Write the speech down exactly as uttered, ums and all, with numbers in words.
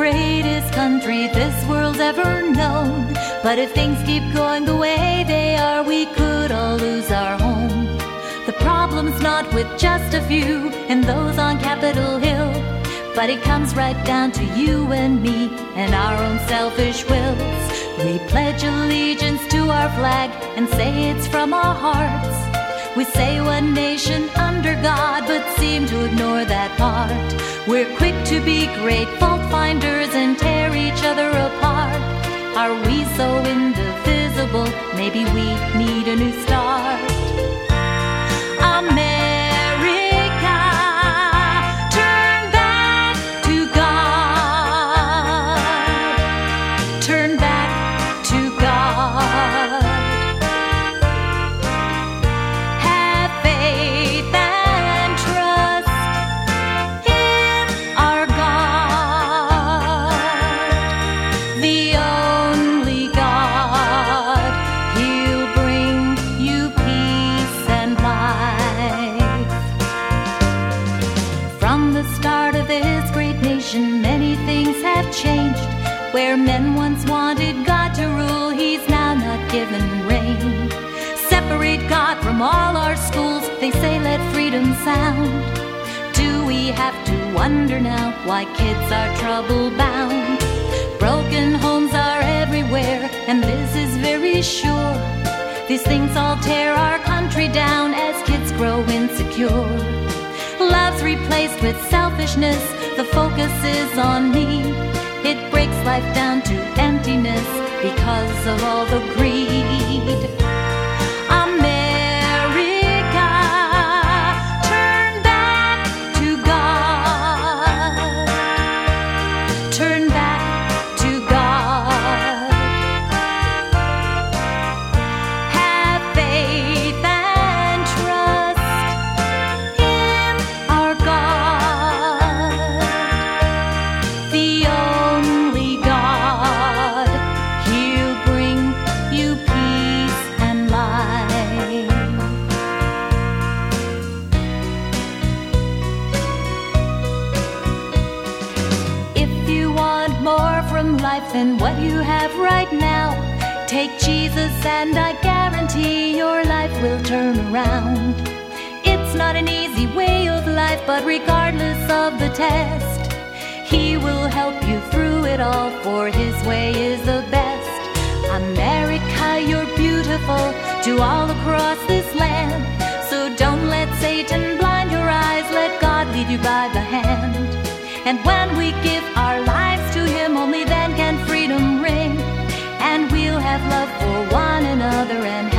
greatest country this world's ever known. But if things keep going the way they are, we could all lose our home. The problem's not with just a few and those on Capitol Hill, but it comes right down to you and me and our own selfish wills. We pledge allegiance to our flag and say it's from our hearts. We say one nation under God, but seem to ignore that part. We're quick to be great fault finders and tear each other apart. Are we so indivisible? Maybe we need a new start. America, turn back to God. Turn back to God. Have faith and trust in our God, the only God. He'll bring you peace and life. From the start of this great nation, many things have changed. Where men once wanted God to rule, he's now not given reign. Separate God from all our schools, they say let freedom sound. Do we have to wonder now why kids are trouble bound? Broken homes are everywhere, and this is very sure. These things all tear our country down as kids grow insecure. Love's replaced with selfishness, the focus is on me. It breaks life down to emptiness because of all the greed. America, turn back to God. Turn back to God. Have faith and trust in our God, the only God. He'll bring you peace and life. If you want more from life than what you have right now, take Jesus and I guarantee your life will turn around. It's not an easy way of life, but regardless of the test, he will help you through it all, for his way is the best. America, you're beautiful to all across this land. So don't let Satan blind your eyes, let God lead you by the hand. And when we give our lives to him, only then can freedom ring. And we'll have love for one another and